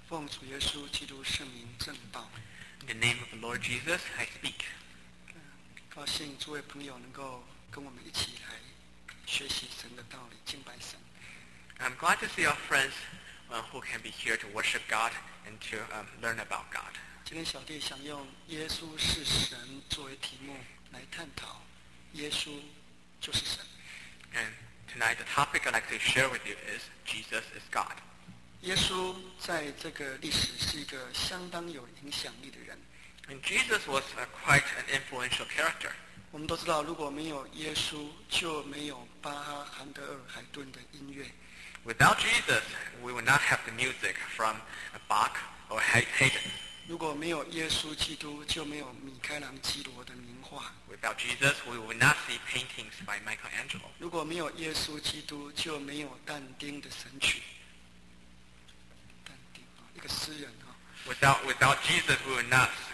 奉主耶稣基督圣名正道。 In the name of the Lord Jesus, I speak. 高兴诸位朋友能够跟我们一起来学习神的道理，敬拜神。 I'm glad to see our friends who can be here to worship God and to learn about God. 今天小弟想用耶稣是神作为题目来探讨，耶稣就是神。 And tonight the topic I'd like to share with you is Jesus is God. 耶稣在这个历史是一个相当有影响力的人。 And Jesus was quite an influential character. 我们都知道，如果没有耶稣，就没有巴哈、韩德尔、海顿的音乐。 Without Jesus, we would not have the music from Bach or Haydn. 如果没有耶稣基督，就没有米开朗基罗的名画。 Without Jesus, we would not see paintings by Michelangelo. 如果没有耶稣基督，就没有但丁的神曲。但丁一个诗人啊。 Without Jesus, we would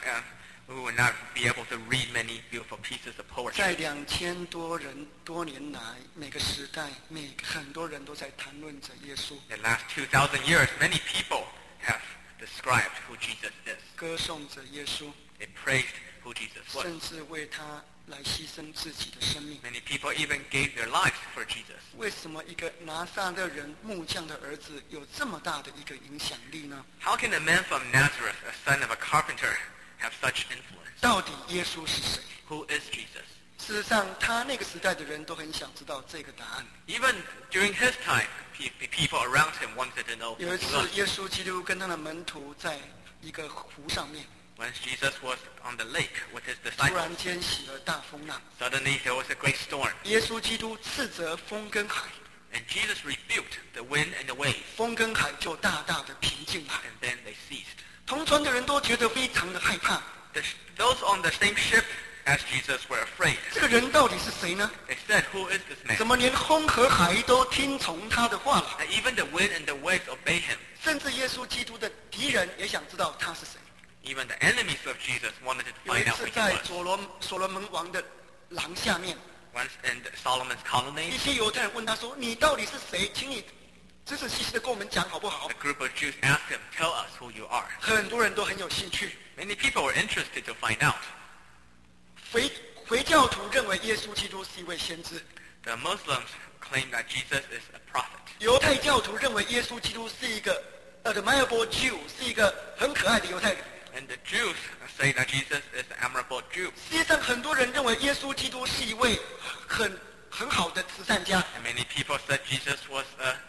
not be able to read many beautiful pieces of poetry. 在2000多年来，每个时代，很多人都在谈论着耶稣。 In the last 2,000 years, many people have described who Jesus is. 歌颂着耶稣。 They praised who Jesus was. 甚至为他来牺牲自己的生命。 Many people even gave their lives for Jesus. 为什么一个拿撒勒人木匠的儿子有这么大的一个影响力呢？ How can a man from Nazareth, a son of a carpenter, have such influence? 到底耶稣是谁？ Who is Jesus? 事实上，他那个时代的人都很想知道这个答案。 Even during his time, the people around him wanted to know 有 who 一 he 次， was. 耶稣基督跟他的门徒在一个湖上面， When Jesus was on the lake with his 突 disciples, 然间起了大风浪。 suddenly there was a great storm. 耶稣基督斥责风跟海， And Jesus rebuked the wind and the waves, 风跟海就大大的平静了。 and then they ceased. 同船的人都觉得非常的害怕。 Those on the same ship as Jesus were afraid. 这个人到底是谁呢？ They said, "Who is this man?" 怎么连风和海都听从他的话了？ And even the wind and the waves obey him. 甚至耶稣基督的敌人也想知道他是谁。 Even the enemies of Jesus wanted to 有一 find out 次 who he 在 was. 所罗门王的廊下面， Once in Solomon's colonnade, 一些犹太人问他说：“你到底是谁？请你仔仔细细的跟我们讲好不好 a group of Jews asked him, "Tell us who you are." ？” 很多人都很有兴趣。 Many people were interested to find out. 回教徒认为耶稣基督是一位先知， The Muslims claim that Jesus is a prophet. 犹太教徒认为耶稣基督是一个admirable Jew， 是一个很可爱的犹太人。 And the Jews say that Jesus is an admirable Jew. 实际上，很多人认为耶稣基督是一位很好的慈善家， And many people said Jesus was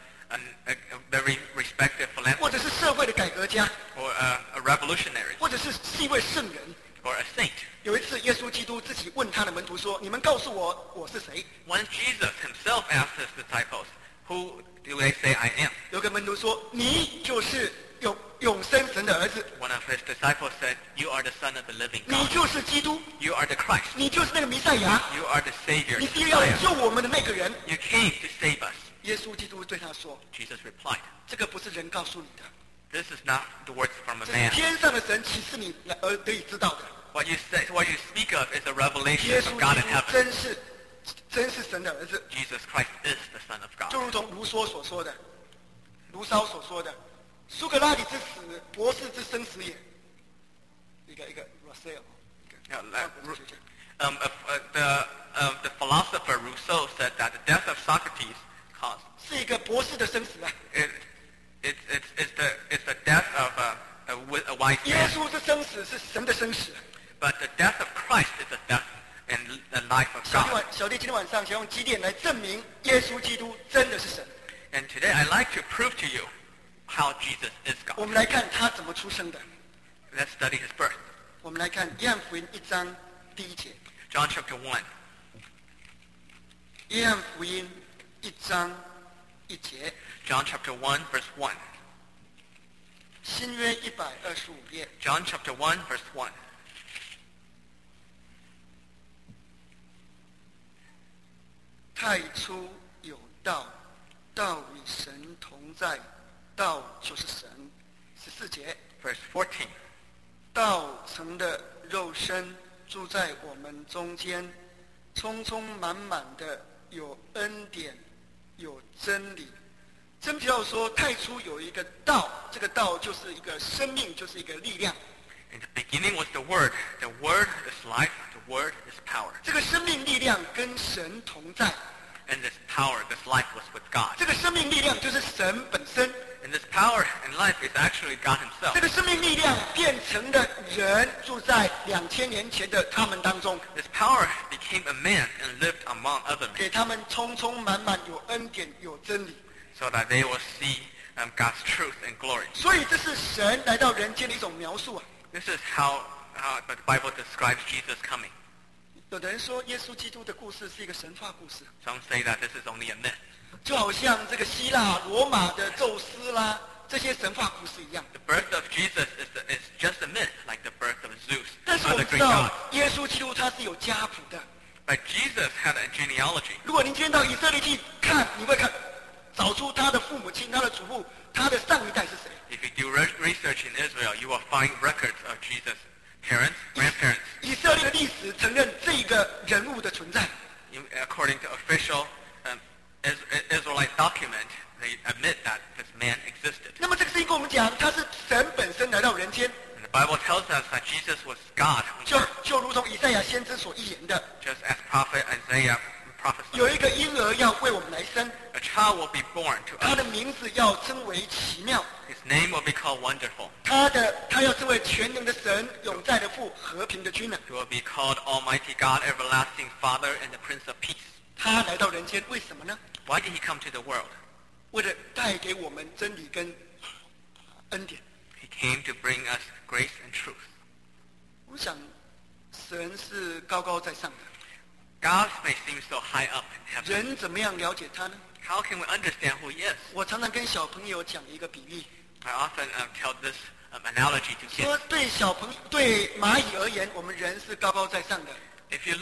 a very respected 或者 philanthropist 是社会的改革家， or a revolutionary 或者是一位圣人。 or a saint. 有一次，耶稣基督自己问他的门徒说：“你们告诉我，我是谁 Once Jesus himself asked his disciples, "Who do they say I am?" ？” 有个门徒说：“你就是永生神的儿子， One of his disciples said, "You are the Son of the living 你 God. 就是基督， You are the Christ. 你就是那个弥赛亚， You are the Savior, 你 the 是要 Messiah. 救我们的那个人。” You came to save us." 耶稣基督对他说 Jesus replied, ：“ 这个不是人告诉你的， "This is not the words from a 这是 man. 天上的神启示你而得以知道的。 What you speak of is a revelation 耶 from 稣 God 基 in 督 heaven. 真是神的儿子， Jesus Christ is the Son of 就 God. 如同卢梭所说的，卢骚所说的，苏格拉底之死，博士之生死也。一个 Russell， Yeah, the philosopher Rousseau said that the death of Socrates caused 是一个博士的生死啊。 it's the death of a wise 耶 man. 稣之生死是神的生死。 But the death of Christ is the death and the life of 小 God. 弟今天晚上想用几点来证明耶稣基督真的是神。 And today I'd like to prove to you how Jesus is 我 God. 们来看他怎么出生的。 Let's study his birth. 我们来看约翰福音1章第1节。 John chapter 1. 约翰福音1章1节， John chapter 1 verse 1. 新约125页。 John chapter 1 verse 1. 太初有道，道与神同在，道就是神。14节， Verse 14. 道成了肉身，住在我们中间，充充满满的有恩典，有真理。 真提到说，太初有一个道，这个道就是一个生命，就是一个力量。 In the beginning was the Word. The Word is life. The Word is power. 这个生命力量跟神同在， And this power, this life was with God. 这个生命力量就是神本身。 And this power and life is actually God himself. 这个生命力量变成了人，住在2000年前的他们当中， This power became a man and lived among other 给 men 他们充充满满有恩典有真理。 so that they will see God's truth and glory. 所以这是神来到人间的一种描述啊。 This is how the Bible describes Jesus coming. 有的人说，耶稣基督的故事是一个神话故事， Some say that this is only a myth. 就好像这个希腊、罗马的宙斯啦，这些神话故事一样。 The birth of Jesus is just a myth, like the birth of Zeus 但 and 是我 other 们知 Greek 道 gods.， 耶稣基督他是有家谱的。 But Jesus had a genealogy. 如果您今天到以色列去看，你会找出他的父母亲、他的祖父、他的上一代是谁。 If you do research in Israel, you will find records of Jesus' parents, grandparents. 以色列的历史承认这个人物的存在。 According to official Israelite document, they admit that this man existed. 那么这个圣经跟我们讲，他是神本身来到人间， And the Bible tells us that Jesus was God on 就 earth, 就如同以赛亚先知所预言的， just as prophet Isaiah prophesied. 有一个婴儿要为我们来生， A child will be born to 他 us. 的名字要称为奇妙， His name will be called Wonderful. 他要称为全能的神、永在的父、和平的君呢。 He will be called Almighty God, Everlasting Father, and the Prince of Peace. 他来到人间，为什么呢？ Why did he come to the world? 为了带给我们真理跟恩典。 He came to bring us grace and truth. 我想，神是高高在上的， God may seem so high up in heaven. 人怎么样了解他呢？ How can we understand who he is? 我常常跟小朋友讲一个比喻， I often tell this analogy to kids. 说对蚂蚁而言，我们人是高高在上的。 If you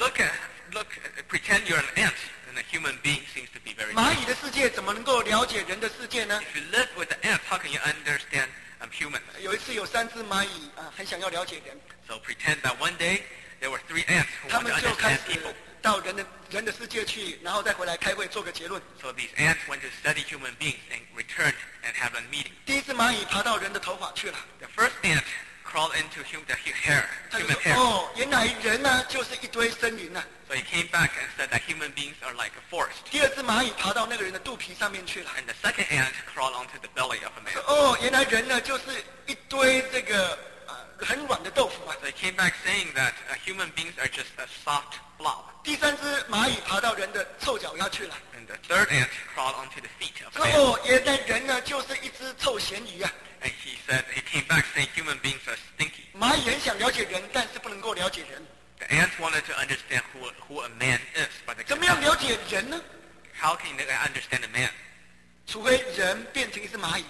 pretend you're an ant, then a human being seems to be very 蚂 small. 蚁的世界怎么能够了解人的世界呢？ If you live with the ants, how can you understand humans? 有一次有3只蚂蚁很想要了解人， So pretend that one day there were 3 ants who 他 wanted 们 to 就开 understand 始 people. 到人的世界去，然后再回来开会做个结论。 So these ants went to study human beings and returned and have a meeting. 第一只蚂蚁爬到人的头发去了， The first ant crawled into the hair, 他就 human 说： hair. 哦，原来人呢就是一堆森林呐。 So he came back and said that human beings are like a forest. 第二只蚂蚁爬到那个人的肚皮上面去了， And the second ant crawled onto the belly of a man. 说：哦，原来人呢就是一堆这个很软的豆腐啊。 So he came back saying that human beings are just a soft blob. 第3只蚂蚁爬到人的臭脚丫去了， And the third ant crawled onto the feet of 说： a man. 哦，原来人呢就是一只臭咸鱼啊。 And he came back saying human beings are stinky. 蚂蚁很想了解人，但是不能够了解人。 The ants wanted to understand who a man is, but they 怎 could 么样 not. 了解人呢？ How can they understand a man? 除非人变成一只蚂蚁，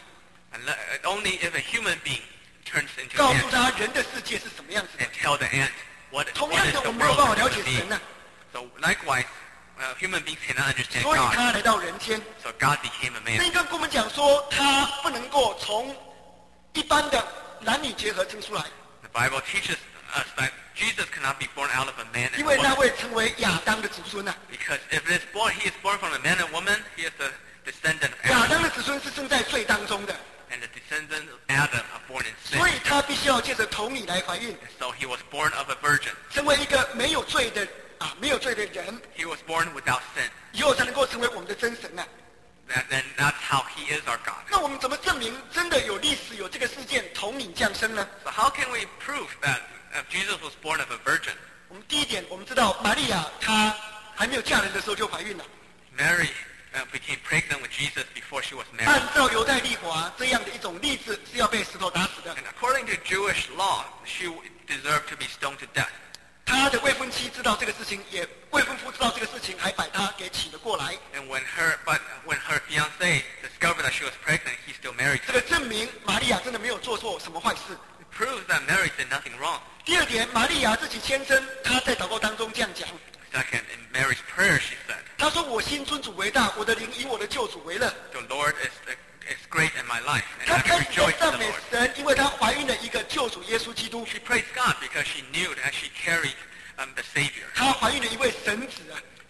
Only if a human being turns into 告 an 诉 ant 他人的世界是什么样子的 and。tell the ant what 同 is 样的， the 我们没有 world 办法 for 了解 human 神 beings. 呢， So likewise, human beings cannot understand 所以 God. 他来到人间。 So God became a 那 man. 个跟我们讲说，他不能够从一般的男女结合生出来， The Bible teaches us that Jesus cannot be born out of a man 因 and 为 a 那 woman. 会成为亚当的子孙呐。 Because if he is born from a man and woman, he is the descendant of 亚 Adam. 当的子孙是生在罪当中的， And the descendants of Adam are born in 所 sin. 以他必须要借着童女来怀孕， And so he was born of a virgin. 成为一个没有罪的人， He was born without sin. 以后才能够成为我们的真神呐。 Then that's how he is our God. 那我们怎么证明真的有历史有这个事件童女降生呢？ So how can we prove that Jesus was born of a virgin? 我们第一点，我们知道玛利亚她还没有嫁人的时候就怀孕了。 Mary became pregnant with Jesus before she was 按 married. 照犹太律法，这样的一种例子是要被石头打死的。 And according to Jewish law, she deserved to be stoned to death. 她的未婚妻知道这个事情，未婚夫知道这个事情，还把她给娶了过来。 And when her fiancé discovered that she was pregnant, he still married 这 her. 个证明玛利亚真的没有做错什么坏事。 It proves that Mary did nothing wrong. 第二点，玛利亚自己先生，她在祷告当中这样讲， Second, in Mary's prayer, she said, 她说：“我心尊主为大，我的灵以我的救主为乐。” "The Lord is great in my life, and 她 I 开始 rejoice 在 in 赞 the 美 Lord." 神，因为她怀孕了一个救主耶稣基督， She praised God because she knew that she carried the Savior. 她怀孕了一位神子啊。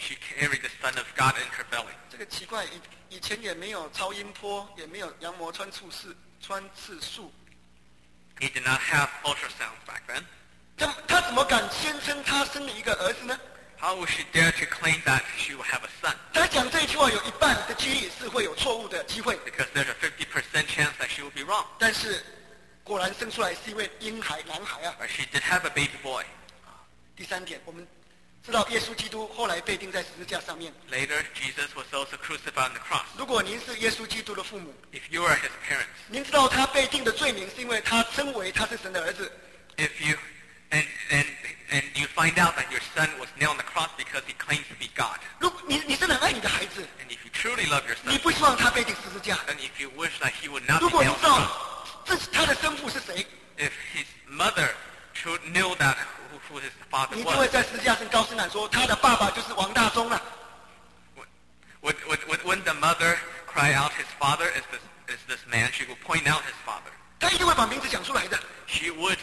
she carried the Son of God in her belly. 这个奇怪，以前也没有超音波，也没有羊膜穿刺术， He did not have ultrasounds back then. 他怎么敢宣称他生了一个儿子呢？ How would she dare to claim that she will have a son? 他讲这一句话有一半的几率是会有错误的机会， Because there's a 50% chance that she will be wrong. 但是果然生出来是一位婴孩，男孩啊。 But she did have a baby boy. 第三点，我们知道耶稣基督后来被钉在十字架上面。 Later, Jesus was also crucified on the cross. 如果您是耶稣基督的父母， If you are his parents, 您知道他被定的罪名是因为他称为他是神的儿子。 if you and you find out that your son was nailed on the cross because he claims to be God, 如果你真的爱你的孩子， and if you truly love your 你 son, 不希望他被钉十字架。 and if you wish that he would not 如 be 果你 nailed 知 on the 道 cross, 这是他的生父是谁， if his mother knew that who his father 你就会 was, 在十字架上高声喊说，他的爸爸就是王大中啊。 When the mother cry out, his father is this man, she will point out his father. 他一定会把名字讲出来的。 She would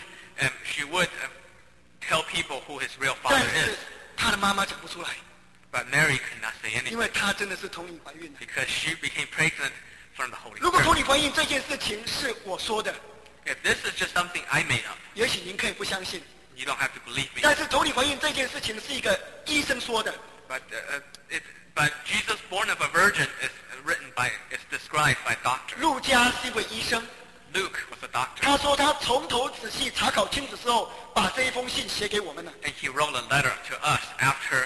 tell people who his real 但 father 是 is. 他的妈妈讲不出来， But Mary could not say 因 anything 为她真的是同你怀孕的。 because she became pregnant from the Holy 如果同 Spirit. 你怀孕这件事情是我说的， If this is just something I made up, 也许您可以不相信。 you don't have to believe me. 但是同你怀孕这件事情是一个医生说的， But Jesus born of a virgin is described by a doctor. 路加是一位医生， Luke was a doctor, 他说他从头仔细查考清楚之后，把这一封信写给我们了。 and he wrote a letter to us after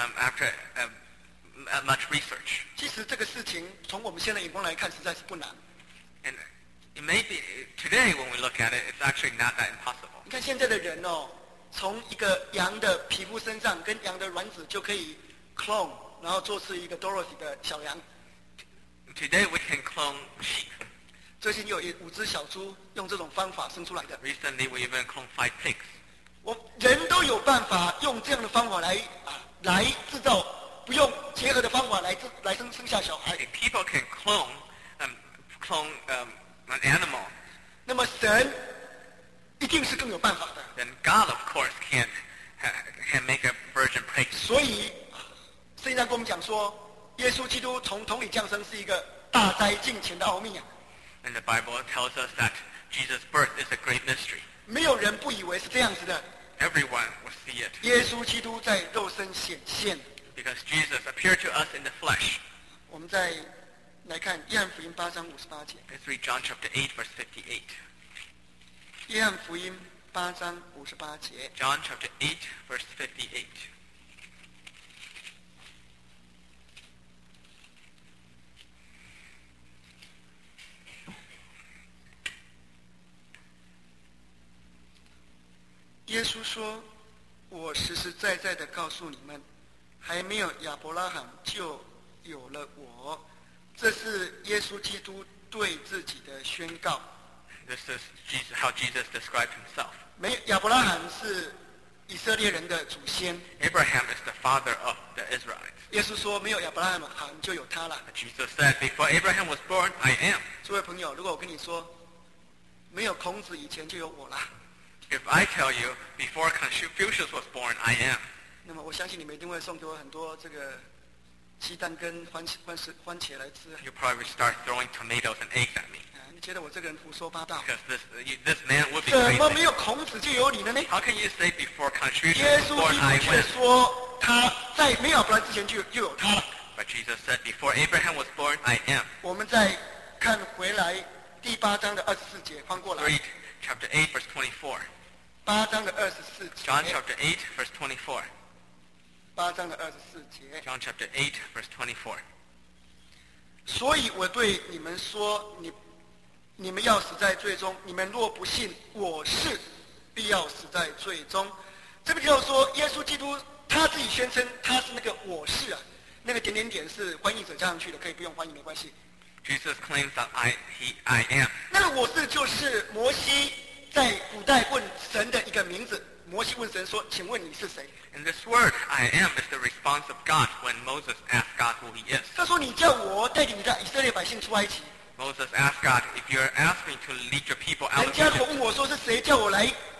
much research. 其实这个事情从我们现在眼光来看，实在是不难。 And it may be today when we look at it, it's actually not that impossible. 你看现在的人哦，从一个羊的皮肤身上跟羊的卵子就可以 clone， 然后做出一个 Dorothy 的小羊。 Today we can clone sheep. 最近有5只小猪用这种方法生出来的。 Recently we even cloned 5 pigs. 人都有办法用这样的方法来制造，不用结合的方法来生下小孩。 If people can clone an animal, 那么神一定是更有办法的。 then God of course can make a virgin pregnant. 所以圣经上跟我们讲说，耶稣基督从童里降生是一个大灾近前的奥秘啊！ And the Bible tells us that Jesus' birth is a great mystery. 没有人不以为是这样子的。 Everyone will see it 耶稣基督在肉身显现。 because Jesus appeared to us in the flesh. 我们再来看约翰福音8章58节。 Let's read John chapter 8, verse 58. 约翰福音8章58节。 John chapter 8, verse 58. 耶稣说：“我实实在在的告诉你们，还没有亚伯拉罕就有了我。”这是耶稣基督对自己的宣告。 This is how Jesus described himself. 亚伯拉罕是以色列人的祖先。 Abraham is the father of the Israelites. 耶稣说：“没有亚伯拉罕就有他了。 But Jesus said, before Abraham was born, I am. ” 诸位朋友，如果我跟你说，没有孔子以前就有我啦， If I tell you, before Confucius was born, I am, 那么我相信你们一定会送给我很多这个鸡蛋跟番茄来吃。 you probably start throwing tomatoes and eggs at me. 你觉得我这个人胡说八道？ Because this man would be 怎么没 crazy. 有孔子就有你了呢？ How can you say before Confucius 耶 was 稣 born, 基 I 督却 win? 说他在没有亚伯拉罕之前就有他了。 But Jesus said, before Abraham was born, I am. 我们再看回来第8章的24节，翻过来。 Read chapter 8, verse 24. 8章的24 John 节。 chapter 8, verse 24. 8章的24节。 John chapter 8, verse 24. 所以我对你们说，你们要死在罪中。你们若不信我是，必要死在罪中。这边提到说，耶稣基督他自己宣称他是那个我是啊，那个点点点是翻译者加上去的，可以不用翻译没关系。 Jesus claims that I am. 那个我是就是摩西在古代问神的一个名字。摩西问神说：“请问你是谁 And this word, I am, is the response of God when Moses asked God who he is.？” 他说：“你叫我带领你的以色列百姓出埃及。 Moses asked God, if you're asking to lead your people ” out 人 of 家如果 Egypt, 问我说是谁叫我来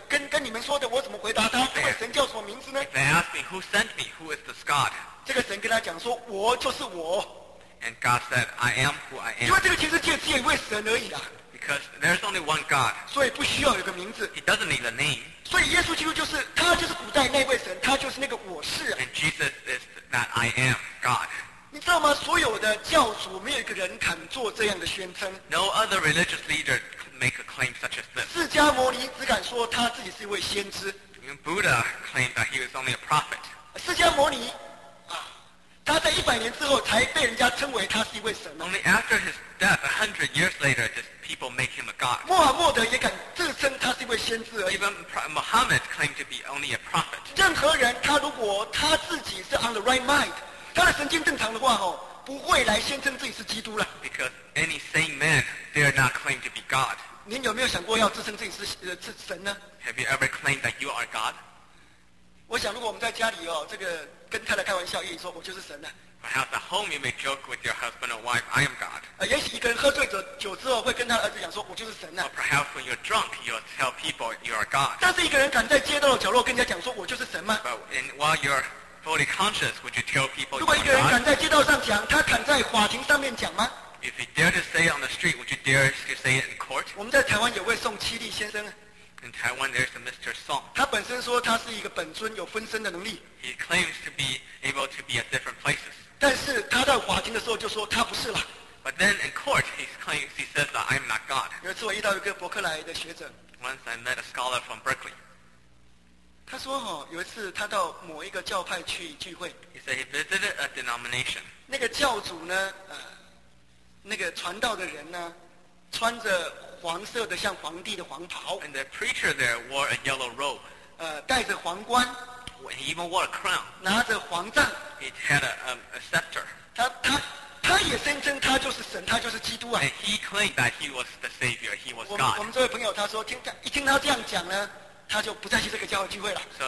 跟你们说的，我怎么回答他？这位神叫什么名字呢？ If they ask me, who sent me? Who is this God? 这个神跟他讲说，我就是我， And God said, I am who I 因为 am. 这个全世界只有一位神而已啦， Because there's only one God. 所以不需要有个名字。 He doesn't need a name. 所以耶稣基督就是他，就是古代那位神，他就是那个我是啊。 And Jesus is that I am God. 你知道吗？所有的教主没有一个人敢做这样的宣称。 No other religious leader could make a claim such as this. 释迦牟尼只敢说他自己是一位先知。 Even Buddha claimed that he was only a prophet. 释迦牟尼啊，他在100年之后才被人家称为他是一位神啊。 Only after his death, 100 years later, did people make him a god. 穆罕默德也敢自称他是一位先知而已。 Even Muhammad claimed to be only a prophet. 任何人他如果他自己是 on the right mind， 他的神经正常的话不会来宣称自己是基督了。 Because any sane man dare not claim to be God. 您有没有想过要自称自己是神呢？ Have you ever claimed that you are God? 我想如果我们在家里这个跟太太开玩笑，也说我就是神了。 Perhaps at home you may joke with your husband or wife, I am God. 也许一个人喝醉酒之后会跟他儿子讲说，我就是神了 Or。perhaps when you're drunk, you'll tell people you are God. 但是一个人敢在街道的角落跟人家讲说，我就是神吗？ But while you're fully conscious, would you tell people 如 you 果一个人 are 敢 God? 在街道上讲，他敢在法庭上面讲吗？ If you dare to say it on the street, would you dare to say it in court? 我们在台湾有位宋七力先生， In Taiwan, there's a Mr. Song. 他本身说他是一个本尊，有分身的能力， He claims to be able to be at different places. 但是他到法庭的时候就说他不是啦。 But then in court, he says that I'm not God. 有一次我遇到一个伯克莱的学者， Once I met a scholar from Berkeley. 他说有一次他到某一个教派去聚会， He said he visited a denomination. 那个教主呢，那个传道的人呢，穿着黄色的像皇帝的黄袍， And the preacher there wore a yellow robe. 戴着皇冠， He even wore a crown. 拿着黄杖， He had a scepter. 他也声称他就是神，他就是基督啊。 And he claimed that he was the Savior. He was 我 God. 们这位朋友他说，一听他这样讲呢，他就不再去这个教会聚会了。 So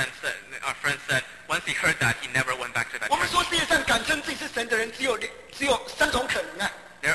our friend said, once he heard that, he never went back to that 我们说 church. 世界上敢称自己是神的人只有3种可能啊，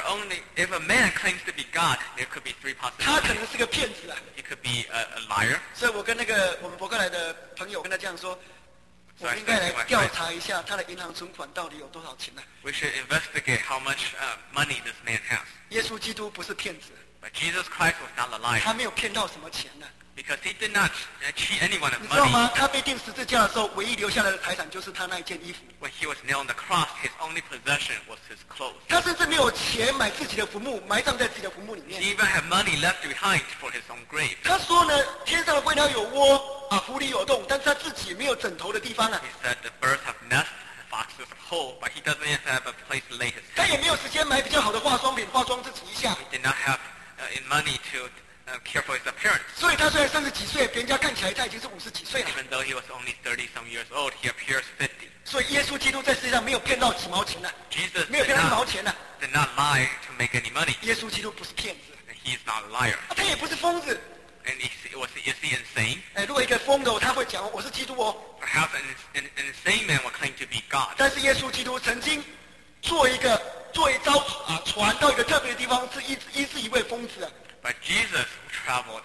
If a man claims to be God, there could be 3 他可 possibilities. 能是个骗子啊。 He could be a liar. 所以我跟我们伯克莱的朋友跟他这样说，我们应该来调查一下他的银行存款到底有多少钱呢？ We should investigate how much money this man has. 耶稣基督不是骗子， But Jesus Christ was not a liar. 他没有骗到什么钱呢？ Because he did not cheat anyone of 你知道 money. 吗？他被钉十字架的时候，唯一留下来的财产就是他那一件衣服。 When he was nailed on the cross, his only possession was his clothes. 他甚至没有钱买自己的坟墓，埋葬在自己的坟墓里 He 面。 even had money left behind for his own grave. 他说呢，天上的飞鸟有窝啊，湖里有洞，但是他自己没有枕头的地方啊， He said the birds have nests, the foxes have holes, but he doesn't even have a place to lay his 他 head. 也没有时间买比较好的化妆品化妆自己一下。 He did not have money to care for his appearance. 所以他虽然30几岁，别人家看起来他已经是50几岁了。 Even though he was only 30-some years old, he appears 50. 所以耶稣基督在世界上没有骗到几毛钱呢， Jesus 没有 did 骗到1毛 not, 钱呢。 did not lie to make any money. 耶稣基督不是骗子， And he is not a liar. 他也不是疯子。 And is he insane? 如果一个疯的他会讲我是基督哦。 Perhaps an insane man would claim to be God. 但是耶稣基督曾经坐一艘船到一个特别的地方，是医治一位疯子啊。 But Jesus traveled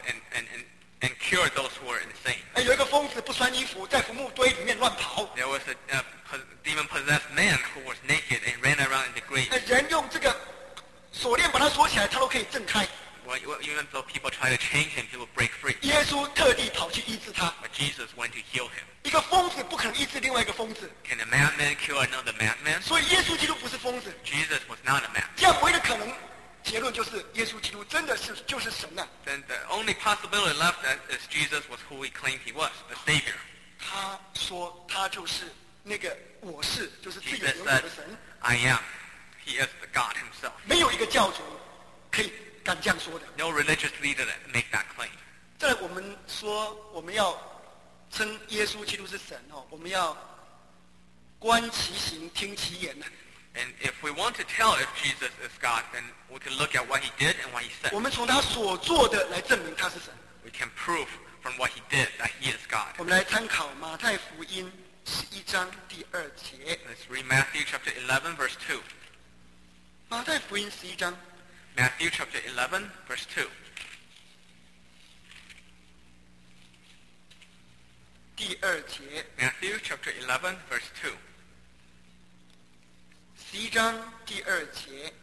and cured those who were insane. 有一个疯子不穿衣服，在坟墓堆里面乱跑。 There was a demon-possessed man who was naked and ran around in the grave. 人用这个锁链把他锁起来，他都可以挣开。 Even though people try to chain him, he would break free. 耶稣特地跑去医治他。 But Jesus went to heal him. 一个疯子不可能医治另外一个疯子， Can a madman cure another madman? 所以耶稣基督不是疯子。 Jesus was not a man. 这样唯一的可能结论就是耶稣基督真的就是神呐、 Then the only possibility left is Jesus was who he claimed he was, the Savior. 他说他就是那个我是，就是自由 Jesus 永久 said, 的神。 I am. He is the God himself. 没有一个教主可以敢这样说的。 No religious leader that make that claim. 再来，我们说我们要称耶稣基督是神我们要观其行，听其言呐。 And if we want to tell if Jesus is God, then we can look at what he did and what he said. 我们从他所做的来证明他是神。 We can prove from what he did that he is God. 我们来参考马太福音11章第2节。 Let's read Matthew chapter 11, verse 2. 马太福音11章 Matthew chapter 11, verse 2. 第2节。 Matthew chapter 11, verse 2. 11章第2节。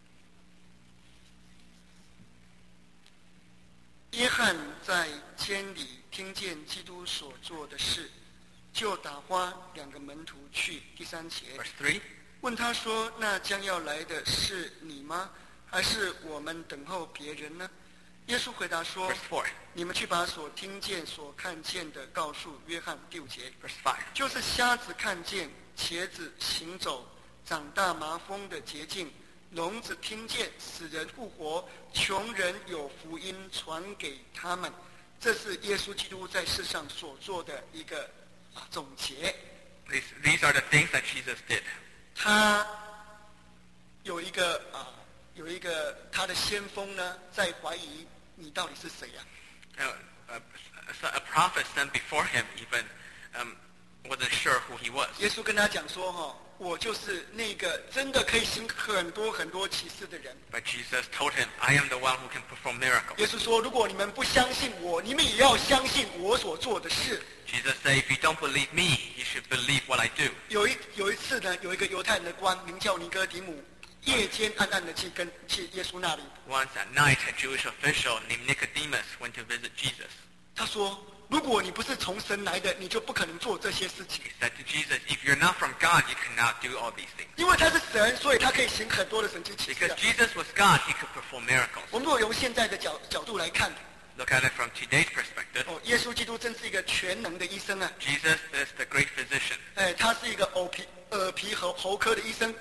约翰在监里听见基督所做的事，就打发2个门徒去。第3节。 Verse 3. 问他说：那将要来的是你吗？还是我们等候别人呢？耶稣回答说： Verse 4. 你们去把所听见所看见的告诉约翰。第5节。 Verse 5. 就是瞎子看见，瘸子行走，长大麻风的洁净，聋子听见，死人复活，穷人有福音传给他们。这是耶稣基督在世上所做的一个总结。 These are the things that Jesus did. 他有一个他的先锋呢，在怀疑你到底是谁呀、 A prophet sent before him even wasn't sure who he was. 耶稣跟他讲说我就是那个真的可以行很多很多奇事的人。 But Jesus told him, I am the one who can perform miracles. 耶稣说，如果你们不相信我，你们也要相信我所做的事。 Jesus said, if you don't believe me, you should believe what I do. 有一次呢，有一个犹太人的官名叫尼哥底母，夜间暗暗的去耶稣那里。 Once at night, a Jewish official named Nicodemus went to visit Jesus. 他说，如果你不是从神来的，你就不可能做这些事情。 He said to Jesus, if you're not from God, you cannot do all these things. 因为他是神，所以他可以行很多的神迹奇事 Because。Jesus was God, he could perform miracles. 我们如果用现在的角度来看， Look at it from today's perspective. 耶稣基督真是一个全能的医生啊！ Jesus is the great physician. 他是一个耳鼻喉科的医生。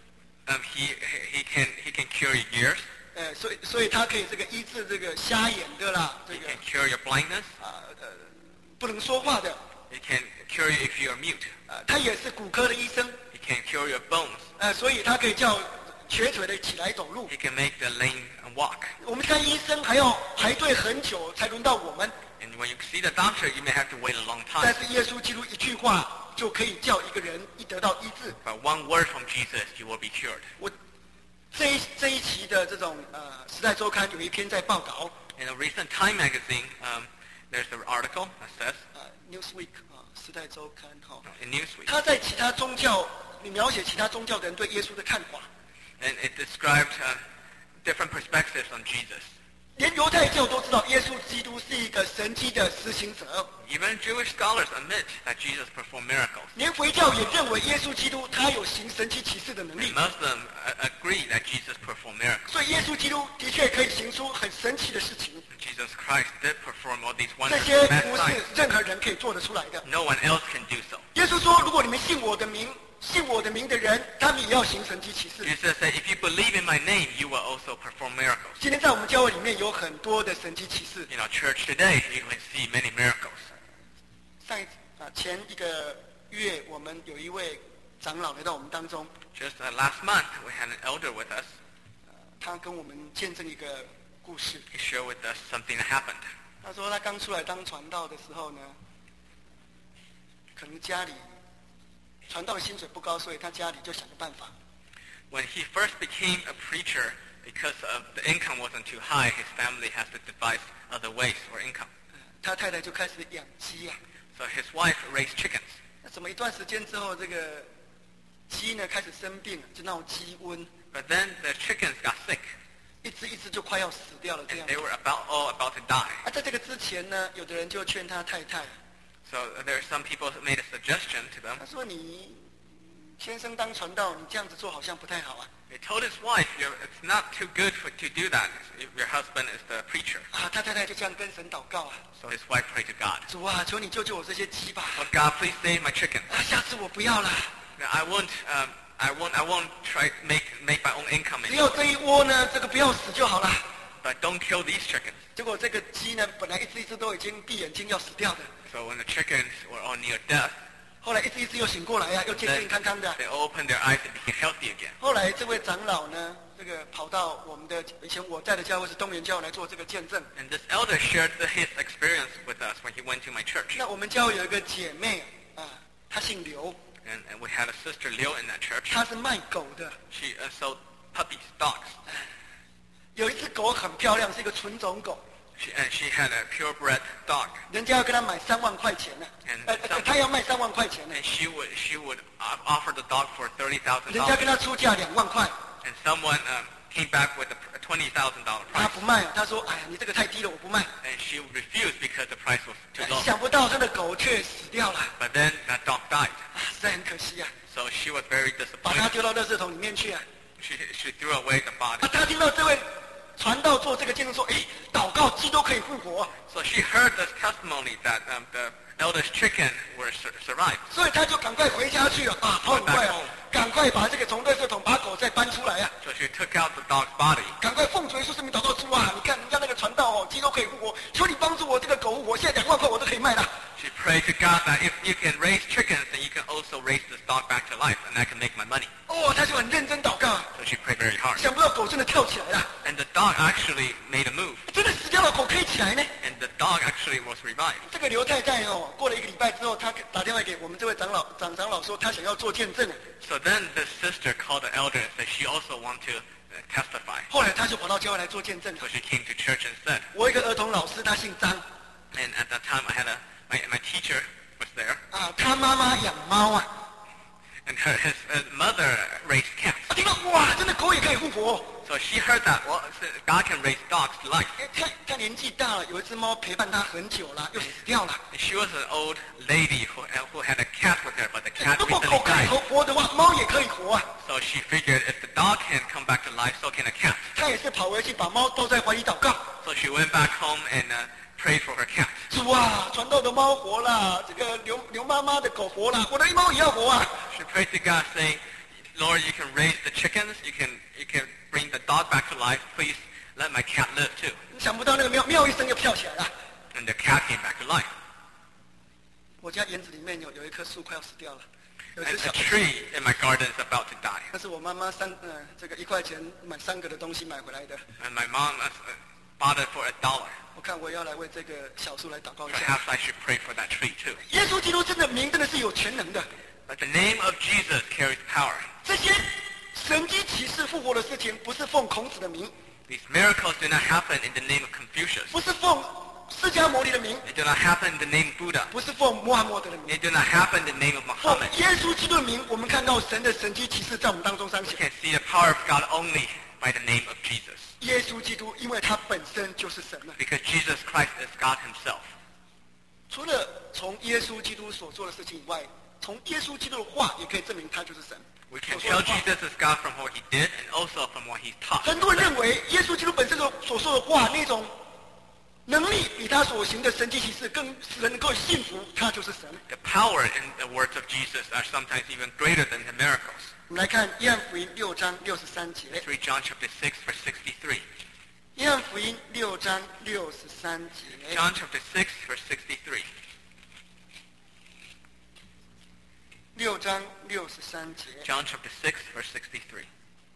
He can cure your ears. 所以他可以医治瞎眼的啦， He can cure your blindness. 不能说话的。 He can cure you if you are mute. 他也是骨科的医生。 He can cure your bones. 所以他可以叫瘸腿的起来走路。 He can make the lame walk. 我们看医生还要排队很久才轮到我们， And when you see the doctor, you may have to wait a long 但 time. 是耶稣基督一句话就可以叫一个人得到医治。 But one word from Jesus, you will be cured. 我这一期的这种时代周刊有一篇在报道 In a recent Time magazine, there's an article that says, Newsweek 时代周刊 in Newsweek, 他在其他宗教描写其他宗教的人对耶稣的看法， and it described different perspectives on Jesus. 连犹太教都知道耶稣基督是一个神迹的施行者， Even Jewish scholars admit that Jesus performed miracles. 连回教也认为耶稣基督他有行神迹奇事的能 And 力， Muslims agree that Jesus performed miracles. 所以耶稣基督的确可以行出很神奇的事情， Jesus Christ did perform all these 这 wonders 些 and 不 mad 是 signs. 任何人可以做得出来的。 No one else can do so. 耶稣说，如果你们信我的名的人，他们也要行神迹奇事。 Jesus said, if you believe in my name, you will also perform miracles. 今天在我们教会里面有很多的神迹奇事。 In our church today, you can see many miracles. 前一个月，我们有一位长老来到我们当中， Just last month, we had an elder with us. 他跟我们见证一个故事。 He shared with us something that happened. 他说他刚出来当传道的时候呢，可能家里传道的薪水不高，所以他家里就想个办法。 When he first became a preacher, because of the income wasn't too high, his family has to devise other ways for income. 他太太就开始养鸡啊。 So his wife raised chickens. 那怎么一段时间之后，这个鸡呢开始生病了，就那种鸡瘟， But then the chickens got sick, 一只就快要死掉了这 and 样。 they were all about to die. 在这个之前呢，有的人就劝他太太， So there are some people who made a suggestion to them. 他说你先生当传道，你这样子做好像不太好啊。 He told his wife, it's not too good to do that if your husband is the preacher. 他太太就这样跟神祷告啊， So his wife prayed to God. 主啊，求你救救我这些鸡吧。 Oh God, please save my chickens. 下次我不要了， Now, I won't try to make my own income 只要 anymore. 这一窝呢，这个不要死就好了。 But don't kill these chickens. 结果这个鸡呢，本来一只都已经闭眼睛要死掉的， So when the chickens were all near death, 后来一只又醒过来呀、又健健康康的。 they opened their eyes and became healthy again. 后来这位长老呢，这个跑到我们的以前我在的教会是东源教会来做这个见证。 And this elder shared his experience with us when he went to my church. 那我们教会有一个姐妹她姓刘， And we had a sister Liu in that church. 她是卖狗的。 She sold puppies, dogs. 有一只狗很漂亮，是一个纯种狗。 And she had a purebred dog. 人家要跟他买3万块钱呢、他要卖3万块钱呢、 And she would offer the dog for $30,000. 人家跟他出价2万块， And someone came back with a $20,000 他 price. 不卖，他说：“哎呀，你这个太低了，我不卖。 And she refused because the price was too low. 想不到他的狗却死掉了， But then that dog died. 实在很可惜啊， So she was very 把它 disappointed. 丢到垃圾桶里面去啊。 She threw away the body. 他听到这位传道做这个见证说：“哎，祷告鸡都可以复活。” So she heard this testimony that the eldest chicken were survived. 所以他就赶快回家去了啊，跑很快啊，赶快把这个从垃圾桶把狗再搬出来啊， So she took out the dog's body. 赶快奉主耶稣圣名祷告主啊！你看人家那个传道哦，鸡都可以复活，求你帮助我这个狗复活，现在2万块我都可以卖了。 She prayed to God that if you can raise chickens, then you can also raise this dog back to life, and I can make my money. 哦，他就很认真祷告， So she prayed very hard. 想不到狗真的跳起来了， And the dog actually made a move. 真的死掉了，狗可以起来呢。 And the dog actually was revived. 这个刘太太哦，过了1个礼拜之后，她打电话给我们这位长老说，她想要做见证。 So then this sister called the elder and said she also wanted to testify. 后来她就跑到教会来做见证。 So she came to church and said, 我有一个儿童老师，他姓张 and at that time I had my teacher was there, 啊，他妈妈养猫啊， and his mother raised cats. 听到哇，真的狗也可以复活哦。 So she heard that, well, God can raise dogs to life. 他年纪大了，有一只猫陪伴他很久了，又死掉了。 And she was an old lady who had a cat with her, but the cat 如果 recently 狗可以 died. 活的话，猫也可以活啊。 So she figured if the dog can come back to life, so can a cat. 他也是跑回去把猫抱在怀里祷告。 So she went back home and prayed for her cat. 主啊，传道的猫活了，这个刘妈妈的狗活了，我的猫也要活啊。 She prayed to God saying, Lord, you can raise the chickens, you can bring the dog back to life, please let my cat live too. 想不到那个喵一声又跳起来了。 And the cat came back to life. 我家园子里面有一棵树快要死掉了，有一 And 只 a 小。 tree in my garden is about to die. 那是我妈妈这个1块钱买3个的东西买回来的。 And my mom bought it for $1. 我看我要来为这个小树来祷告一下。 Perhaps I should pray for that tree too. 耶稣基督真的名真的是有全能的， But the name of Jesus carries power. 这些神迹奇事复活的事情，不是奉孔子的名， These miracles do not happen in the name of Confucius. 不是奉释迦牟尼的名， They do not happen in the name of Buddha. 不是奉穆罕默德的名， They do not happen in the name of 奉 Muhammad. 耶稣基督的名，我们看到神的神迹奇事在我们当中彰 We 显。 can see the power of God only by the name of Jesus. 耶稣基督，因为他本身就是神了。 Because Jesus Christ is God himself. 除了从耶稣基督所做的事情以外，从耶稣基督的话也可以证明他就是神。 We can tell Jesus is God from what he did and also from what he taught. 很多人认为耶稣基督本身所说的话那种能力比他所行的神迹奇事更使人能够信服他就是神。 The power in the words of Jesus are sometimes even greater than the miracles. 我们来看约翰福音6章63节。 Let's read John chapter 6 verse 63. 约翰福音6章63节。 John chapter 6 verse 63. 6章63节。 John chapter 6 verse 63.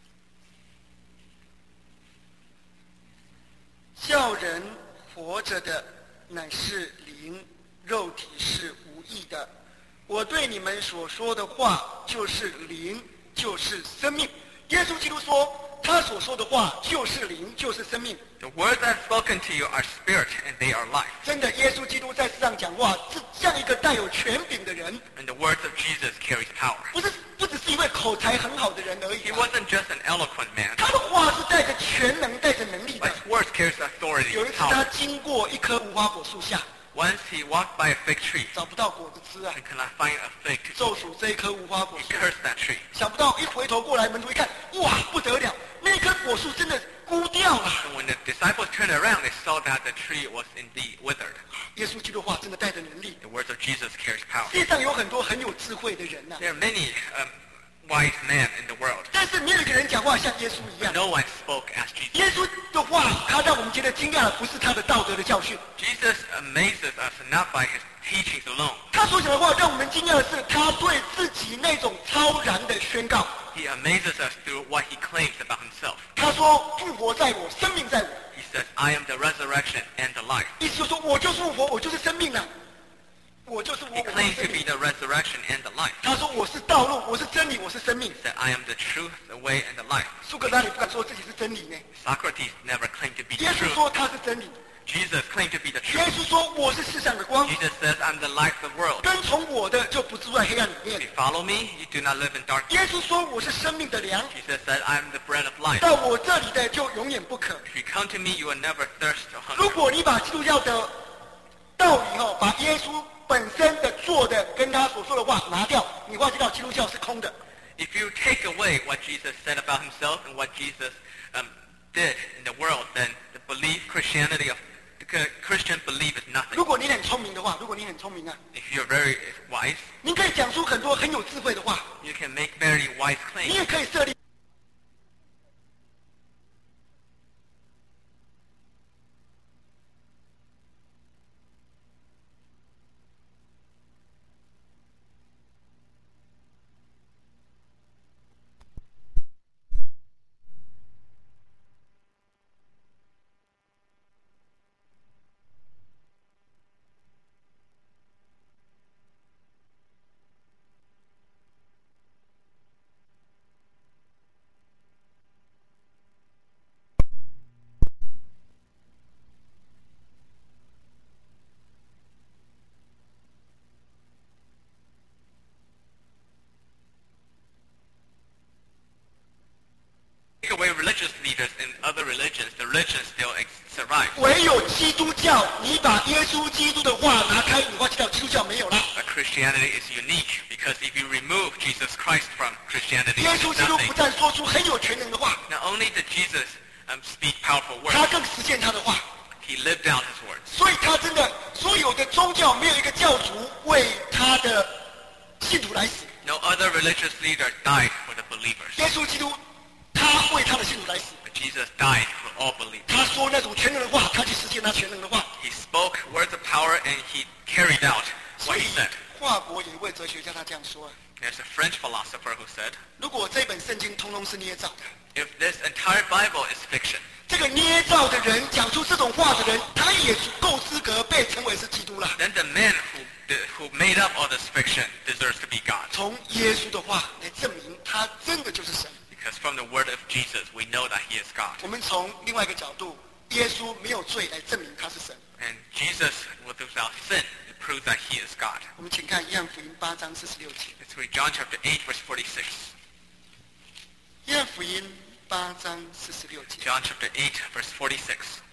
叫人活着的乃是灵，肉体是无益的。我对你们所说的话就是灵，就是生命。耶稣基督说，他所说的话就是灵，就是生命。 The words I've spoken to you are spirit and they are life. 真的，耶稣基督在世上讲话是像一个带有权柄的人， And the words of Jesus carries power. 不只是一位口才很好的人而已 He wasn't just an eloquent man. 他的话是带着全能、带着能力 But 的。 his words carries authority 有一 and 次他 power. 经过一棵无花果树下， Once he walked by a fig tree 找不到果子吃啊， and could not find a fig to 咒 eat. 诅这一棵无花果 He 树。 cursed that tree. 想不到一回头过来，门徒一看，哇，不得了，那棵果树真的枯掉了。 And when the disciples turned around, they saw that the tree was indeed withered. 耶稣基督的话真的带着能力。 The words of Jesus carries power. 世界上有很多很有智慧的人呐、 There are many wise men in the world. 但是没有一个人讲话像耶稣一样。 No one spoke as Jesus. 耶稣的话，他让我们觉得惊讶的不是他的道德的教训， Jesus amazes us not by his teachings alone. 他所讲的话让我们惊讶的是他对自己那种超然的宣告。 He amazes us through what he claims about himself. 他说：“复活在我，生命在我。” He says, I am the resurrection and the life. 意思就是说我就是复活，我就是生命啊，我就是我。 He 我 claims 是 to 生 be 命 the resurrection and the life. 他说我是道路，我是真理，我是生命。 He said, I am the truth, the way, and the life. 苏格拉底不敢说自己是真理呢。 Socrates never claimed to be 耶 the 稣 truth. 说他是真理， Jesus claimed to be the 耶 truth. 稣说我是世上的光， Jesus says, I'm the light of the world. 跟从我的就不住在黑暗里 If 面。 you follow me, you do not live in darkness. 耶稣说我是生命的粮， Jesus said, I'm the bread of life. 到我这里的就永远不渴。 If you come to me, you will never thirst or 如 hunger. 果你把基督教的道理把耶稣本身的做的跟他所说的话拿掉，你会知道基督教是空的。 If you take away what Jesus said about himself and what Jesus did in the world, then the belief Christianity of the Christian belief is nothing. 如果你很聪明的话，如果你很聪明啊， If you're very wise, 您可以讲出很多很有智慧的话， you can make very wise 你 claims. 也可以设立。 Take away religious leaders in other religions, the religion still survives. 唯有基督教，你把耶稣基督的话拿开，你会知道基督教没有了。 But Christianity is unique because if you remove Jesus Christ from Christianity, 耶 it's 稣基督 nothing. 不但说出很有权能的话， Not only did Jesus speak powerful 他 words, 更实现他的话。 he lived out his words. 所以他真的所有的宗教没有一个教主为他的信徒来死， No other religious leader died for the believers. 耶稣基督他为他的信徒来死。 But Jesus died for all believers. 他说那种全能的话，他去实现他全能的话。 He spoke words of power and he carried out 所 what 以 he said. 法国有一位哲学家他这样说： There's a French philosopher who said, 如果这本圣经通通是捏造的， if this entire Bible is fiction, 这个捏造的人讲出这种话的人，他也够资格被称为是基督了。 then the man who made up all this fiction deserves to be God. 从耶稣的话来证明他真的就是神。 Because from the word of Jesus, we know that he is God. 我们从另外一个角度，耶稣没有罪来证明他是神。 And Jesus, without sin, it proves that he is God. 我们请看约翰福音8章46节。 Let's read John chapter 8, verse 46. 约翰福音8章46节。 John chapter 8, verse 46.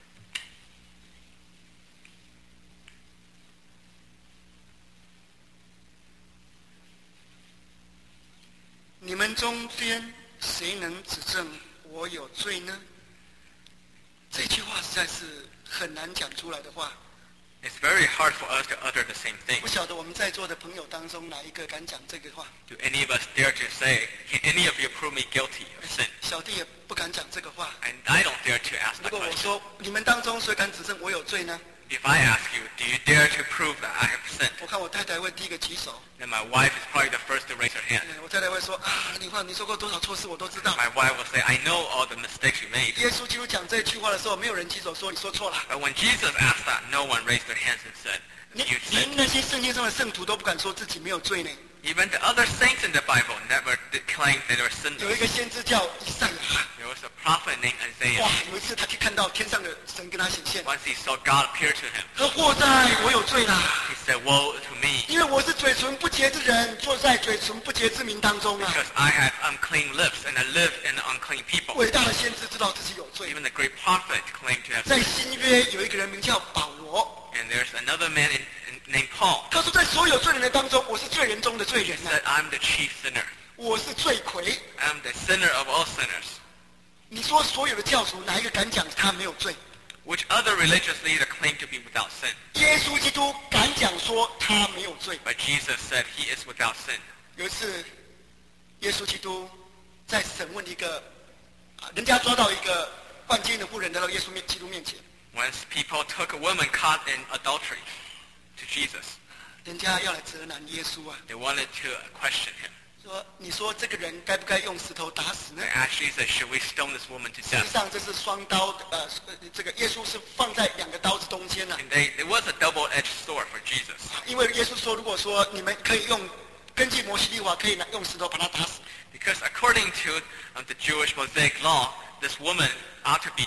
你们中间谁能指证我有罪呢？这句话实在是很难讲出来的话。 It's very hard for us to utter the same thing. 不晓得我们在座的朋友当中哪一个敢讲这个话？ Do any of us dare to say, can any of you prove me guilty of sin? 小弟也不敢讲这个话。 And I don't dare to ask 如 that 果我 question. 说你们当中谁敢指证我有罪呢？ If I ask you, do you dare to prove that I have sinned? 我看我太太会第一个举手。 Then my wife is probably the first to raise her hand. 我太太会说你说过多少错事我都知道。 My wife will say, I know all the mistakes you made. 耶稣基督讲这句话的时候，没有人举手说你说错了。 But when Jesus asked that, no one raised their hands and said, 连 you sinned. 那些圣经上的圣徒都不敢说自己没有罪呢。 Even the other saints in the Bible never claimed they were 有一 sinless. 个先知叫以赛亚， There was a prophet named 哇 Isaiah.， 有一次他去看到天上的神跟他显现， Once he saw God appear to him, 他说祸哉，我有罪啦， he said, woe to me, 因为我是嘴唇不洁之人，坐在嘴唇不洁之民当中啊。 because I have unclean lips and I live in unclean people. 伟大的先知知道自己有罪。 Even the great prophet claimed to have 在 sinned. 新约有一个人名叫保罗， And there's another man named Paul 他说在所有罪人的当中，我是罪人中的罪人啊， said, I'm the chief sinner. 我是罪魁。 I'm the sinner of all sinners. 你说所有的教主哪一个敢讲他没有罪？ Which other religious leader claimed to be without sin? 耶稣基督敢讲说他没有罪。 But Jesus said he is without sin. 有一次，耶稣基督在审问一个人家抓到一个犯奸淫的妇人来到耶稣基督面前， Once people took a woman caught in adultery to Jesus, 人家要来责难耶稣啊， they wanted to question him. 说你说这个人该不该用石头打死呢 They？ actually said, should we stone this woman to 事实 death? 上这是双刀的，这个耶稣是放在两个刀子中间啊， And it was a double-edged sword for Jesus. 因为耶稣说，如果说你们可以根据摩西律法，可以用石头把他打死。 Because according to the Jewish Mosaic law, this woman ought to be stoned to